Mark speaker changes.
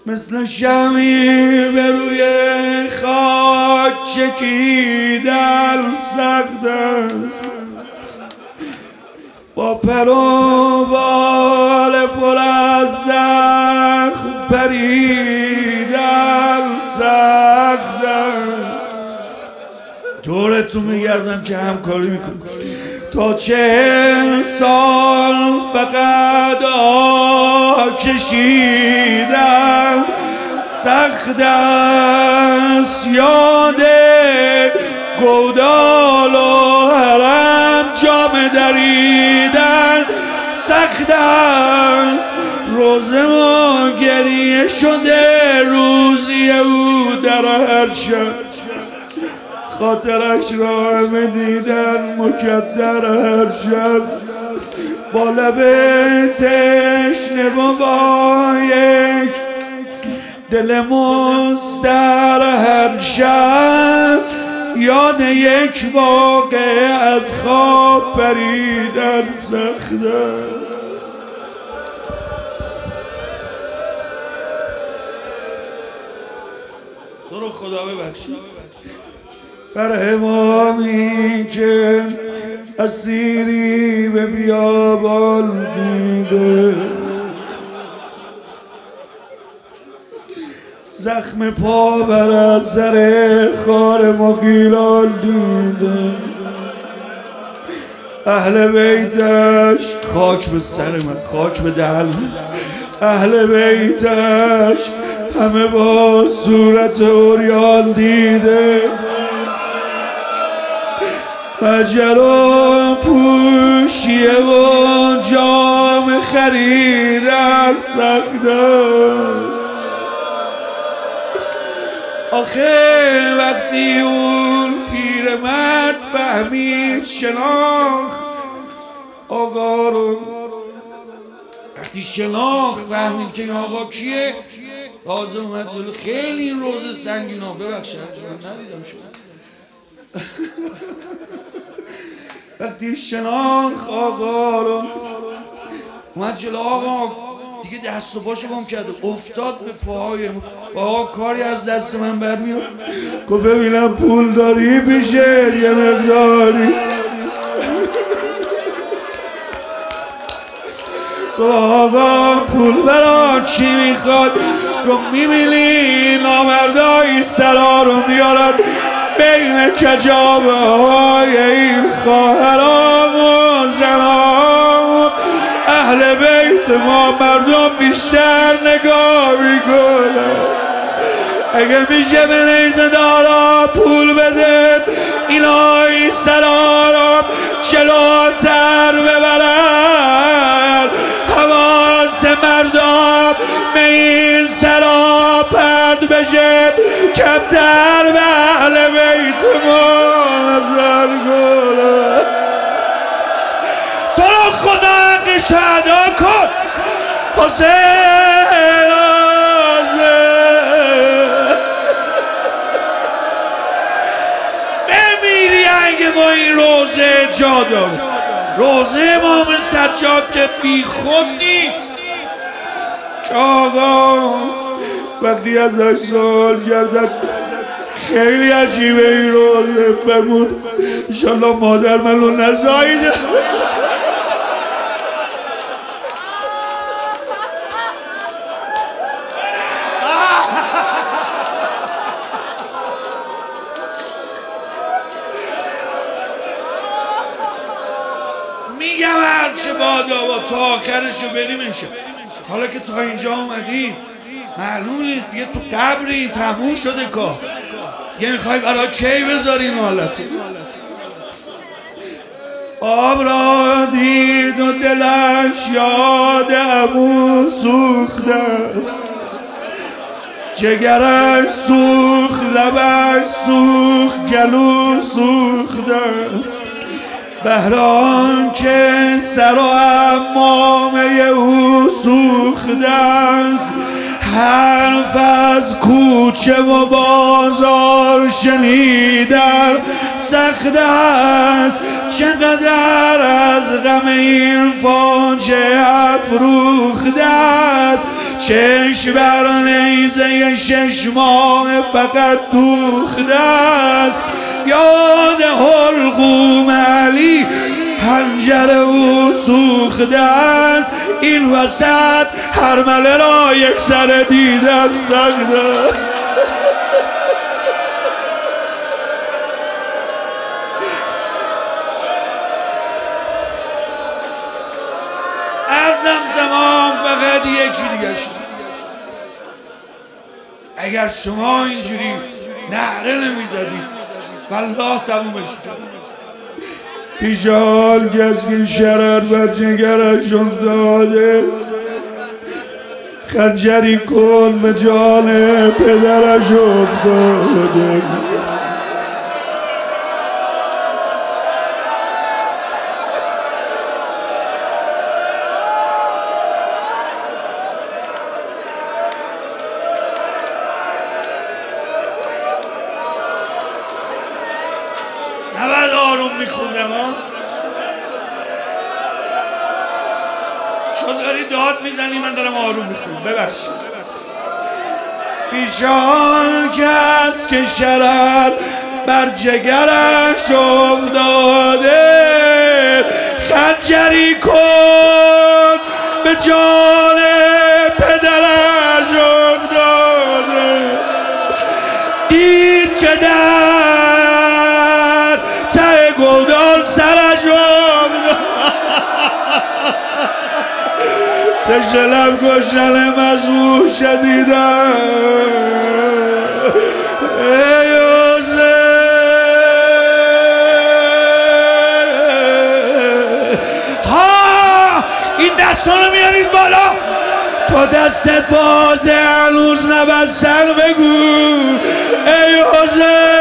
Speaker 1: مثل شمی به روی خاک چکیدن سخت است، با پر و بال پر از زخم پریدن سخت است. دورتون میگردم که همکاری میکنم. تا 40 سال فقط آه کشیدن سخت است، یاد گودال و حرم جام دریدن سخت است. روزه ما گریه شده روزی او در هر شب، خاطرش را همه دیدن مکدر هر شب. با لب تشنه و با یک دل مضطر هر شب، یاد یک واقعه از خواب پریدن سخت است. تو رو خدا ببخشید. بر امامی که اسیری به بیابان دیده، زخم پا بر اثر خار مغیلان دیده. اهل بیتش خاک به سر من، خاک به دل، اهل بیتش همه با صورت عریان دیده. مجر و پوشیه و جام خریدن سخت است. آخه وقتی اون پیرمرد فهمید شناخت آقا رو، وقتی شناخت فهمید که این آقا کیه، تازه اومد جلو. خیلی این روز سنگین ها، ببخشید من ندیدم شما. وقتی شناخت آقا رو اومد جلو، آقا دیگه دست و پاشو گم کرده، افتاد به پاهای آقا. کاری از دست من برمیاد. گفت ببینم پول داری پیشه یه مقداری. گفت آقا پول برا چی میخواد؟ رو میبینی نامردای سرا رو میارن بین کجابه های این خواهرام و زنام. اهل بیت ما مردم بیشتر نگاه میکنه. اگه میشه به نیزه دارا پول بده اینا این سرا رو جلوتر ببرن، حواس مردم به این سرا پرد بشه، کمتر به اهل بیت ما نظر کنه. تو رو خدا حقش ادا کن حسین بمیری اگه با این روزه جا دار. روزه امام سجاد که بی خود نیست که آقا وقتی ازش سوال کردن خیلی عجیبه این روزه، فرمود انشالله مادر منو نزایده. میگم هرچه بادا با تا آخرشو بریم میشه. حالا که تا اینجا اومدیم معلوم نیست دیگه تو قبری تموم شده کار، یه میخوای برای کی بذارین حالتو. آب را دید و دلش یاد عمو سوخته است، جگرش سوخت، لبش سوخت، گلو سوخته است. بهران که سر و عمامه او سوخته است، حرف از کوچه و بازار شنیدن سخت است. چقدر از غم این فاجعه افروخته است، چشم بر نیزه 6 ماه فقط دوخته است. یاد حلقوم علی پنجره او سوخته است، این وسط هرمله را یک سر دیدن سخته. از زمان فقط یکی دیگه شد. اگر شما اینجوری نعره نمیزدید والله تمومش کرد. پیش حال کس که شرر بر جگرش افتاده، خنجری کن به جان پدرش افتاده. نباید آروم میخوندم ها، چون داری داد میزنی من دارم آروم میخونم، ببخشید. بیشان کس که شرر بر جگرش افتاده، خنجری کن به جان پدرش افتاده. دید که در ته گودال سرش افتاده، تشلم کشتن مزمور شدیدم. ای ها این دستا رو میارید بالا، تو دستت بازه هنوز نبستن بگو ای حسین.